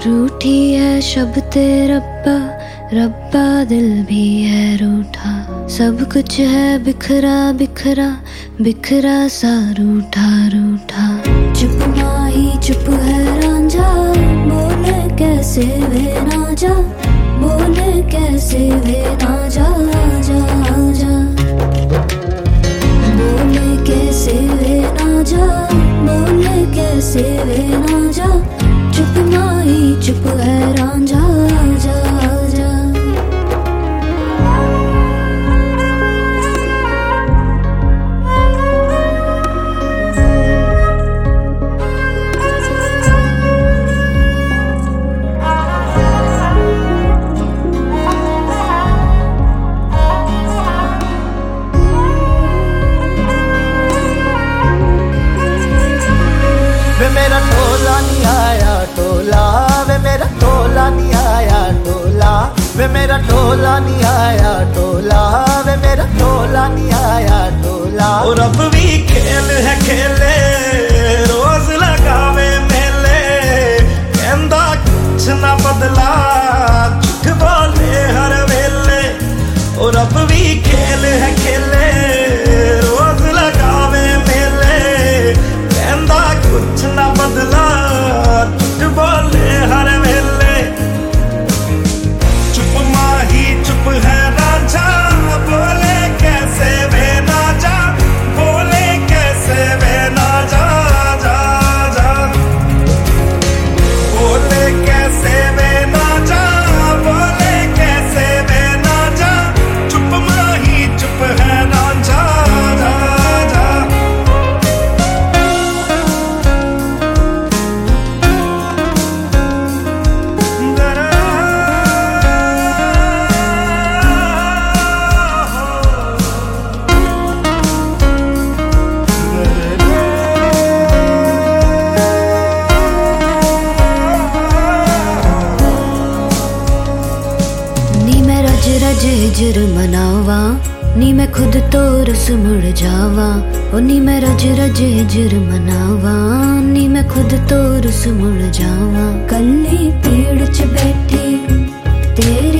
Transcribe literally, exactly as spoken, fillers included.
रूठी है शब्द रब्बा, रब्बा दिल भी है रूठा। सब कुछ है बिखरा बिखरा, बिखरा सा रूठा रूठा। चुप माही चुप है रांझा, बोले कैसे वे ना जा, बोले कैसे वे ना जा जा जा। बोले कैसे वे ना जा, बोले कैसे वे ना जा। चुप माही चुप है रांझा जा जा। वे मेरा टोला नहीं आया टोला, वे मेरा टोला नहीं आया टोला। वे मेरा टोला नहीं आया टोला, वे मेरा टोला नहीं आया टोला। और अब भी खेल है खेले, रोज लगावे मेले। कहंदा कुछ ना बदला, झूठ बोले हर वेले। और अब भी खेल है खेले, रोज लगावे मेले। कहंदा कुछ ना बदला, झूठ बोले हर वेले। चुप माही चुप है रांझा, बोले कैसे वे ना जा, बोले कैसे वे ना जा जा जा। बोले कैसे वे ना जा, बोले कैसे वे ना जा। चुप माही चुप है रांझा जा जा। रज हिजर मनावा, नी मैं खुद तो रस मुड़ जावा। ओ नी मैं रज रज हिजर मनावा, नी मैं खुद तो रस मुड़ जावा। कल्ली पेड़ च बैठी तेरे